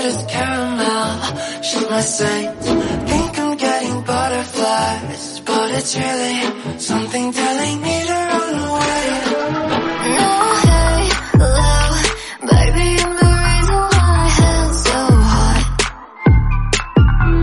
sweet as caramel. She's my saint. Think I'm getting butterflies, but it's really something telling me to